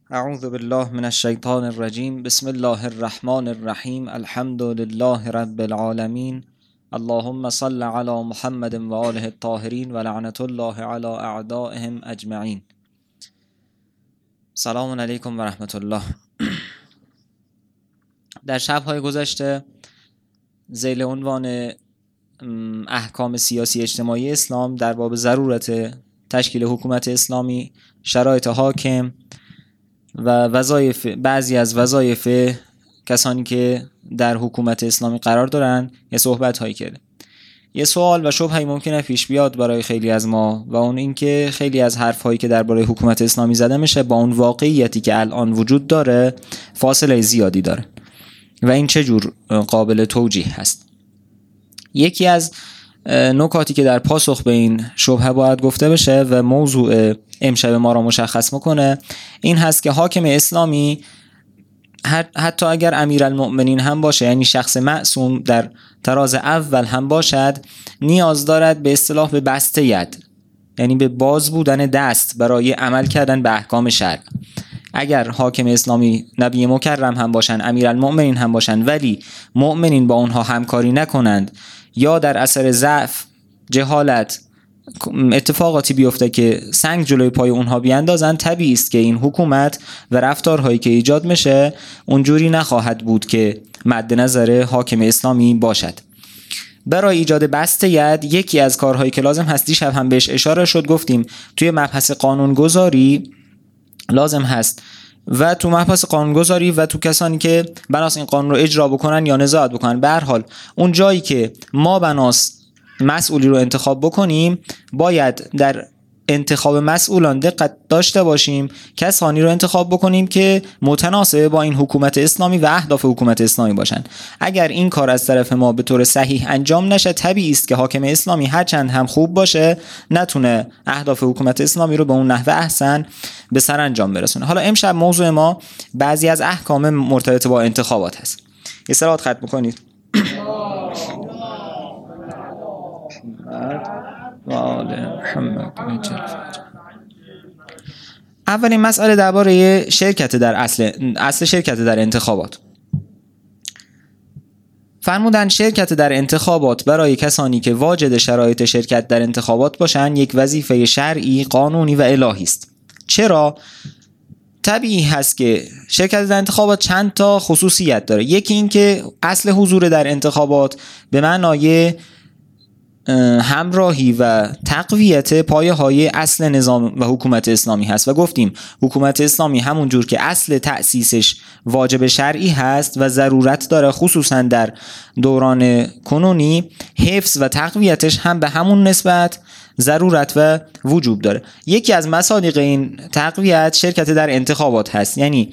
اعوذ بالله من الشیطان الرجیم. بسم الله الرحمن الرحیم. الحمد لله رب العالمین. اللهم صل علی محمد و آله الطاهرین و لعنت الله علی اعدائهم اجمعین. سلام علیکم و رحمت الله. در شب‌های گذشته ذیل عنوان احکام سیاسی اجتماعی اسلام در باب ضرورت تشکیل حکومت اسلامی، شرایط حاکم و وظایف، بعضی از وظایف کسانی که در حکومت اسلامی قرار دارن یه صحبت هایی کرده. یه سوال و شبهه‌ای ممکنه پیش بیاد برای خیلی از ما و اون این که خیلی از حرف هایی که درباره حکومت اسلامی زده میشه با اون واقعیتی که الان وجود داره فاصله زیادی داره و این چه جور قابل توجیه هست. یکی از نکاتی که در پاسخ به این شبهه باید گفته بشه و موضوع امشب ما را مشخص میکنه این هست که حاکم اسلامی حتی اگر امیرالمؤمنین هم باشه، یعنی شخص معصوم در تراز اول هم باشد، نیاز دارد به اصطلاح به بسته ید، یعنی به باز بودن دست برای عمل کردن به احکام شرع. اگر حاکم اسلامی نبی مکرم هم باشن، امیرالمؤمنین هم باشن، ولی مؤمنین با اونها همکاری نکنند یا در اثر ضعف، جهالت اتفاقاتی بیفته که سنگ جلوی پای اونها بیاندازن، طبیعی است که این حکومت و رفتارهایی که ایجاد میشه اونجوری نخواهد بود که مد نظر حاکم اسلامی باشد. برای ایجاد بسته ید یکی از کارهایی که لازم هست، دیشب هم بهش اشاره شد، گفتیم توی مبحث قانونگذاری لازم هست و تو مبحث قانونگذاری و تو کسانی که بناس این قانون رو اجرا بکنن یا نظارت بکنن، به هر حال اون جایی که ما بناس مسئولی رو انتخاب بکنیم باید در انتخاب مسئولان دقت داشته باشیم، کسانی رو انتخاب بکنیم که متناسب با این حکومت اسلامی و اهداف حکومت اسلامی باشن. اگر این کار از طرف ما به طور صحیح انجام نشه، طبیعی است که حاکم اسلامی هرچند هم خوب باشه نتونه اهداف حکومت اسلامی رو به اون نحو احسن به سرانجام برسونه. حالا امشب موضوع ما بعضی از احکام مرتبط با انتخابات هست. یه صلوات ختم کنید. و آل محمد. اولین مسئله درباره شرکت در اصل شرکت در انتخابات. فرمودن شرکت در انتخابات برای کسانی که واجد شرایط شرکت در انتخابات باشند یک وظیفه شرعی، قانونی و الهی است. چرا؟ طبیعی هست که شرکت در انتخابات چند تا خصوصیت داره. یکی این که اصل حضور در انتخابات به معنای همراهی و تقویت پایه‌های اصل نظام و حکومت اسلامی هست و گفتیم حکومت اسلامی همون جور که اصل تأسیسش واجب شرعی هست و ضرورت داره، خصوصا در دوران کنونی حفظ و تقویتش هم به همون نسبت ضرورت و وجوب داره. یکی از مصادیق این تقویت شرکت در انتخابات هست، یعنی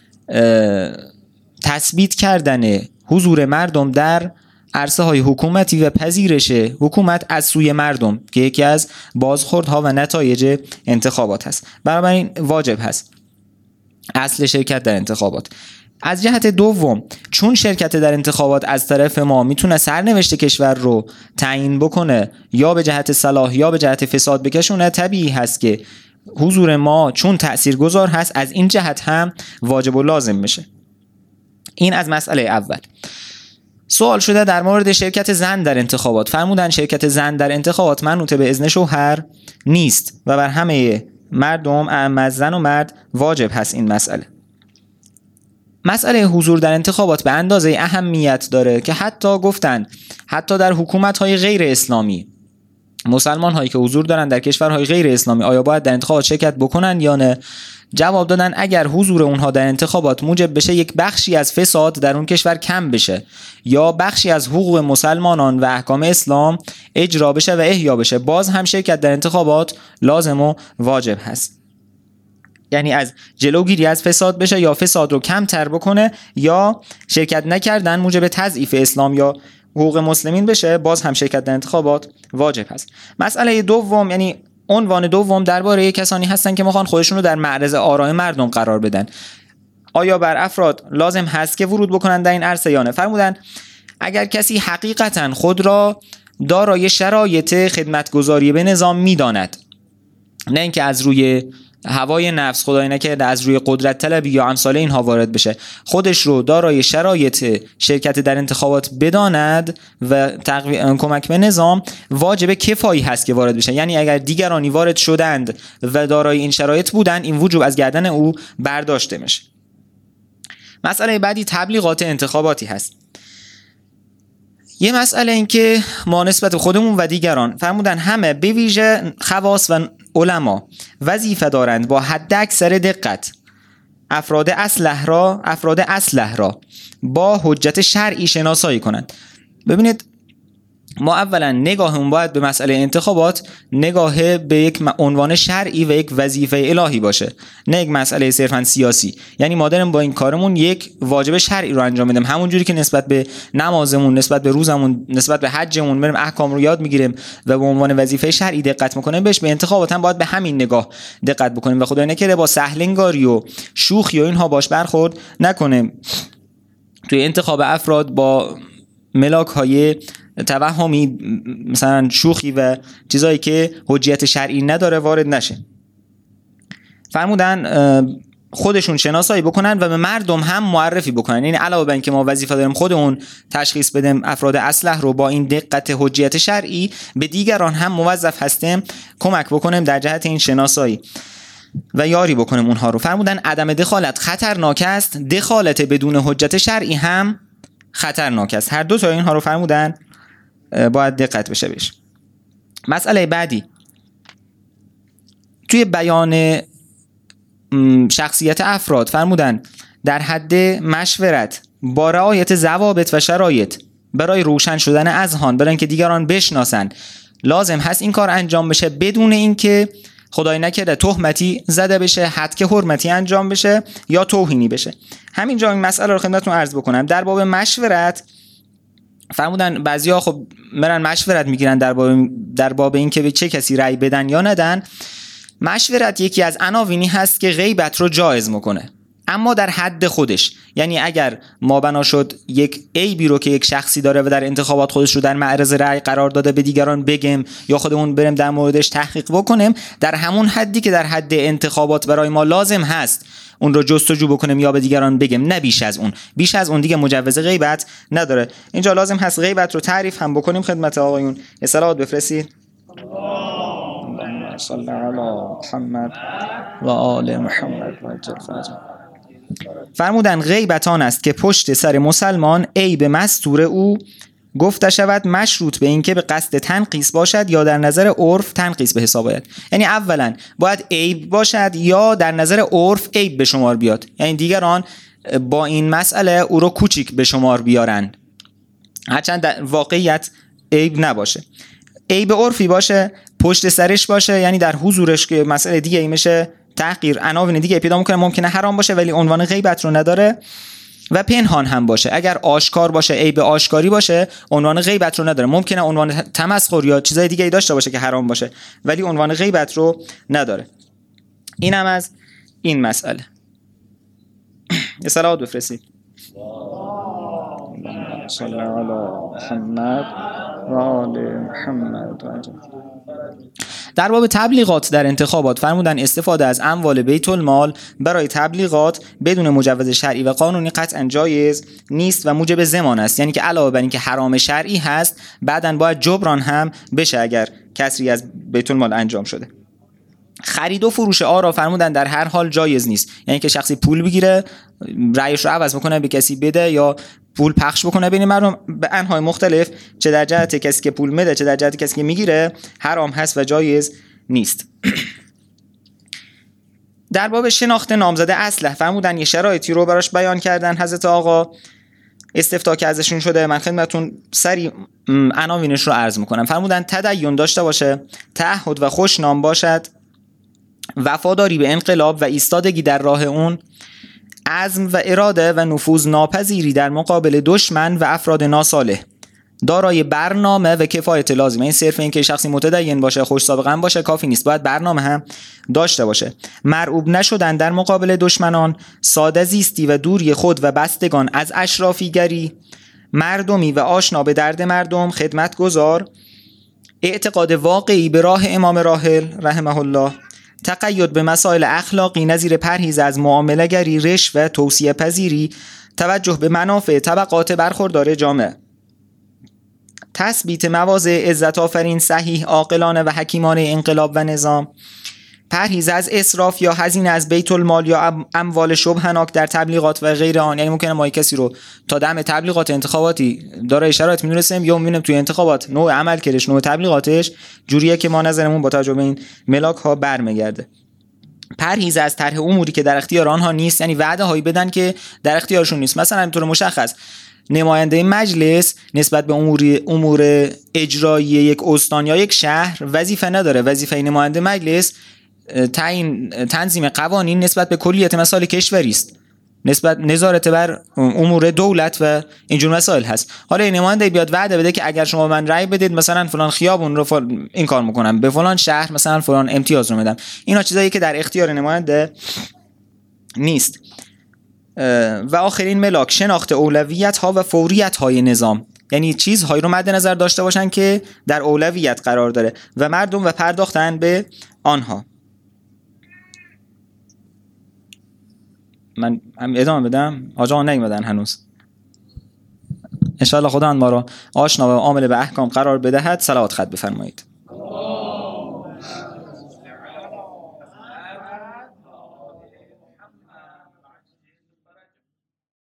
تثبیت کردن حضور مردم در عرصه های حکومتی و پذیرش حکومت از سوی مردم که یکی از بازخوردها و نتایج انتخابات هست. بنابراین واجب هست اصل شرکت در انتخابات. از جهت دوم، چون شرکت در انتخابات از طرف ما میتونه سرنوشت کشور رو تعیین بکنه یا به جهت صلاح یا به جهت فساد بکشونه، طبیعی هست که حضور ما چون تاثیرگذار هست از این جهت هم واجب و لازم میشه. این از مسئله اول. سوال شده در مورد شرکت زن در انتخابات. فرمودن شرکت زن در انتخابات منوط به اذن شوهر نیست و بر همه مردم، اعم زن و مرد، واجب هست این مسئله. مسئله حضور در انتخابات به اندازه اهمیت داره که حتی گفتن حتی در حکومت‌های غیر اسلامی مسلمان هایی که حضور دارن در کشورهای غیر اسلامی آیا باید در انتخابات شرکت بکنن یا نه؟ جواب دادن اگر حضور اونها در انتخابات موجب بشه یک بخشی از فساد در اون کشور کم بشه یا بخشی از حقوق مسلمانان و احکام اسلام اجرا بشه و احیا بشه، باز هم شرکت در انتخابات لازم و واجب هست. یعنی از جلوگیری از فساد بشه یا فساد رو کم تر بکنه یا شرکت نکردن موجب تضعیف اسلام یا حقوق مسلمین بشه، باز هم شرکت در انتخابات واجب هست. مسئله دوم، یعنی عنوان دوم، درباره کسانی هستن که میخوان خودشون رو در معرض آراء مردم قرار بدن. آیا بر افراد لازم هست که ورود بکنن در این عرصه یا نه؟ فرمودن اگر کسی حقیقتا خود را دارای شرایط خدمتگزاری به نظام میداند، نه اینکه از روی هوای نفس، خدای نکرده از روی قدرت طلبی یا امثال اینها وارد بشه، خودش رو دارای شرایط شرکت در انتخابات بداند و کمک به نظام، واجب کفایی هست که وارد بشه. یعنی اگر دیگرانی وارد شدند و دارای این شرایط بودند، این وجوب از گردن او برداشته میشه. مسئله بعدی تبلیغات انتخاباتی هست. یه مسئله این که ما نسبت خودمون و دیگران فرمودن همه به ویژه خواص و علما وظیفه دارند با حد اکثر دقت افراد اصلح را با حجت شرعی شناسایی کنند. ببینید ما اولا نگاهمون باید به مسئله انتخابات نگاه به یک عنوان شرعی و یک وظیفه الهی باشه، نه یک مسئله صرفا سیاسی. یعنی ما داریم با این کارمون یک واجب شرعی رو انجام میدیم، همون جوری که نسبت به نمازمون، نسبت به روزمون، نسبت به حجمون میریم احکام رو یاد میگیریم و به عنوان وظیفه شرعی دقت میکنیم بهش، به انتخابات هم باید به همین نگاه دقت بکنیم و خدای نکرده با سهلنگاری و شوخی و اینها باش برخورد نکنیم توی انتخاب افراد با ملاک‌های توهمی، مثلا شوخی و چیزایی که حجیت شرعی نداره وارد نشه. فرمودن خودشون شناسایی بکنن و به مردم هم معرفی بکنن. یعنی علاوه بر اینکه ما وظیفه داریم خودمون تشخیص بدیم افراد اصلح رو با این دقت حجیت شرعی، به دیگران هم موظف هستیم کمک بکنیم در جهت این شناسایی و یاری بکنیم اونها رو. فرمودن عدم دخالت خطرناک است، دخالت بدون حجت شرعی هم خطرناک است. هر دو تا اینها رو فرمودن باید دقت بشه بهش. مسئله بعدی توی بیان شخصیت افراد فرمودن در حد مشورت با رعایت ضوابط و شرایط برای روشن شدن اذهان، برای اینکه دیگران بشناسن، لازم هست این کار انجام بشه بدون اینکه خدای نکرده تهمتی زده بشه، حد حرمتی انجام بشه یا توهینی بشه. همینجا این مسئله رو خدمتتون عرض بکنم. در باب مشورت فرمودن بعضیا خب میرن مشورت میگیرن در باب این که به چه کسی رأی بدن یا ندن. مشورت یکی از عناوینی هست که غیبت رو جایز میکنه، اما در حد خودش. یعنی اگر ما بنا شد یک عیبی رو که یک شخصی داره و در انتخابات خودش رو در معرض رأی قرار داده به دیگران بگیم یا خودمون بریم در موردش تحقیق بکنیم، در همون حدی که در حد انتخابات برای ما لازم هست اون رو جستجو بکنیم یا به دیگران بگیم، نه بیش از اون. بیش از اون دیگه مجوز غیبت نداره. اینجا لازم هست غیبت رو تعریف هم بکنیم خدمت آقایون. صلوات بفرستید. اللهم صل علی محمد و آل محمد و عجل فرجه. فرمودن غیبت آن است که پشت سر مسلمان عیب مستور او گفته شود، مشروط به این که به قصد تنقیص باشد یا در نظر عرف تنقیص به حساب آید. یعنی اولا باید عیب باشد یا در نظر عرف عیب به شمار بیاد، یعنی دیگران با این مسئله او رو کوچیک به شمار بیارن، هرچند در واقعیت عیب نباشه. عیب عرفی باشه، پشت سرش باشه، یعنی در حضورش که مسئله دیگه ای میشه تحقیر، عناوین دیگه پیدا میکنه، ممکنه حرام باشه ولی عنوان غیبت رو نداره. و پنهان هم باشه، اگر آشکار باشه، عیب آشکاری باشه، عنوان غیبت رو نداره. ممکنه عنوان تمسخر یا چیزای دیگه ای داشته باشه که حرام باشه ولی عنوان غیبت رو نداره. اینم از این مسئله. صلوات بفرستید. صلی علی محمد و آل محمد و عجل. در باب تبلیغات در انتخابات فرمودن استفاده از اموال بیت المال برای تبلیغات بدون مجوز شرعی و قانونی قطعا جایز نیست و موجب ضمان است. یعنی که علاوه بر اینکه حرام شرعی هست، بعداً باید جبران هم بشه اگر کسری از بیت المال انجام شده. خرید و فروش آرا فرمودن در هر حال جایز نیست. یعنی که شخصی پول بگیره، رأیش رو عوض بکنه به کسی بده یا پول پخش بکنه بین مردم به انواع مختلف، چه در جهت کسی که پول میده چه در جهت کسی که میگیره، حرام هست و جایز نیست. در باب شناخت نامزد اصلح فرمودن یه شرایطی رو براش بیان کردن حضرت آقا، استفتاء که ازشون شده. من خدمتتون سری عناوینش رو عرض میکنم. فرمودن تدین داشته باشه، تعهد و خوشنام باشد، وفاداری به انقلاب و ایستادگی در راه اون، عزم و اراده و نفوذ ناپذیری در مقابل دشمن و افراد ناصالح، دارای برنامه و کفایت لازمه. این صرف این که شخصی متدین باشه، خوش سابقه باشه کافی نیست، باید برنامه هم داشته باشه. مرعوب نشدن در مقابل دشمنان، ساده زیستی و دوری خود و بستگان از اشرافیگری، مردمی و آشنا به درد مردم، خدمتگزار، اعتقاد واقعی به راه امام راحل رحمه الله، تقید به مسائل اخلاقی نظیر پرهیز از معامله گری، رشوه و توصیه پذیری، توجه به منافع طبقات برخوردار جامعه، تثبیت مواضع عزت آفرین صحیح عاقلانه و حکیمانه انقلاب و نظام، پرهیز از اسراف یا هزینه از بیت المال یا اموال شبهناک در تبلیغات و غیر آن. یعنی ممکنه ما کسی رو تا دم تبلیغات انتخاباتی دارای شرایط می‌دونستیم یا می‌بینیم توی انتخابات نوع عملکردش، نوع تبلیغاتش جوریه که ما نظرمون با توجه به این ملاک ها برمیگرده. پرهیز از طرح اموری که در اختیار آنها نیست، یعنی وعده هایی بدن که در اختیارشون نیست. مثلا به طور مشخص نماینده مجلس نسبت به امور اجرایی یک استان یا یک شهر وظیفه نداره. وظیفه نماینده مجلس تنظیم قوانین نسبت به کلیت مسائل کشوری است، نسبت نظارت بر امور دولت و اینجور مسائل هست. حالا این نماینده بیاد وعده بده که اگر شما من رأی بدید مثلا فلان خیابون رو این کار میکنم، به فلان شهر مثلا فلان امتیاز رو میدم. اینا چیزایی که در اختیار نماینده نیست. و آخرین ملاک شناخت اولویت ها و فوریت های نظام، یعنی چیزهایی رو مد نظر داشته باشن که در اولویت قرار داره و مردم و پرداختن به آنها. من ادامه بدم؟ آقا نیومدن هنوز. ان شاء الله خداوند ما را آشنا و عامل به احکام قرار بدهد. صلوات خط بفرمایید.